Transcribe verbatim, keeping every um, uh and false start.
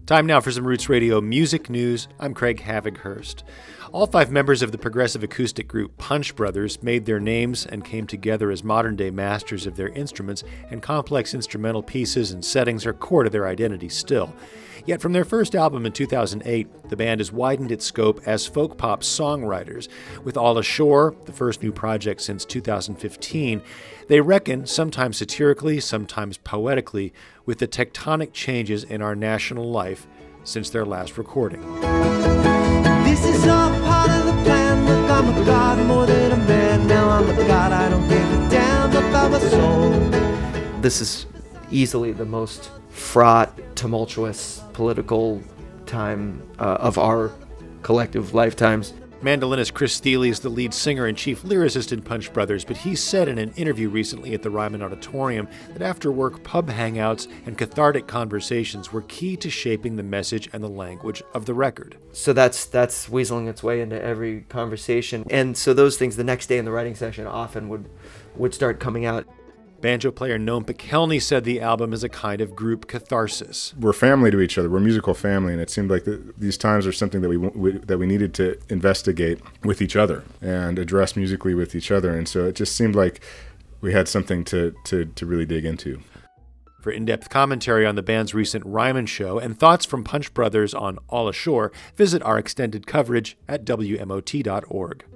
Time now for some Roots Radio music news. I'm Craig Havighurst. All five members of the progressive acoustic group Punch Brothers made their names and came together as modern-day masters of their instruments, and complex instrumental pieces and settings are core to their identity still. Yet from their first album in two thousand eight, the band has widened its scope as folk pop songwriters. With All Ashore, the first new project since two thousand fifteen, they reckon, sometimes satirically, sometimes poetically, with the tectonic changes in our national life since their last recording. This is all part of the plan. Look, I'm a god more than a man. Now I'm a god, I don't give a damn about my soul. This is easily the most fraught, tumultuous, political time uh, of our collective lifetimes. Mandolinist Chris Thile is the lead singer and chief lyricist in Punch Brothers, but he said in an interview recently at the Ryman Auditorium that after-work pub hangouts and cathartic conversations were key to shaping the message and the language of the record. So that's that's weaseling its way into every conversation. And so those things the next day in the writing session often would would start coming out. Banjo player Noam Pikelny said the album is a kind of group catharsis. We're family to each other. We're a musical family, and it seemed like the, these times are something that we, we that we needed to investigate with each other and address musically with each other. And so it just seemed like we had something to, to, to really dig into. For in-depth commentary on the band's recent Ryman show and thoughts from Punch Brothers on All Ashore, visit our extended coverage at W M O T dot org.